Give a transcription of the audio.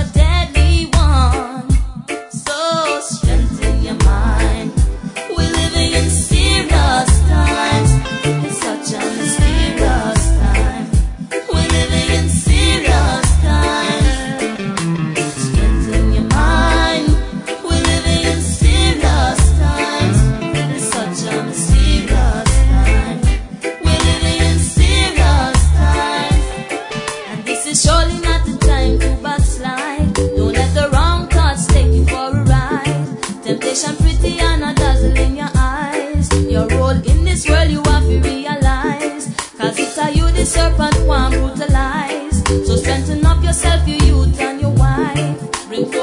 a deadly one. So strengthen your mind. We're living in serious times. It's such a mysterious time. We're living in serious times. Strengthen your mind. We're living in serious times. It's such a mysterious time. We're living in serious times. And this is surely not the time to backslide. Don't let the wrong thoughts take you for a ride. Temptation pretty and a dazzle in your eyes. Your role in this world you have to realize. Cause it's a you the serpent one brutalize. So strengthen up yourself, your youth and your wife. Bring forth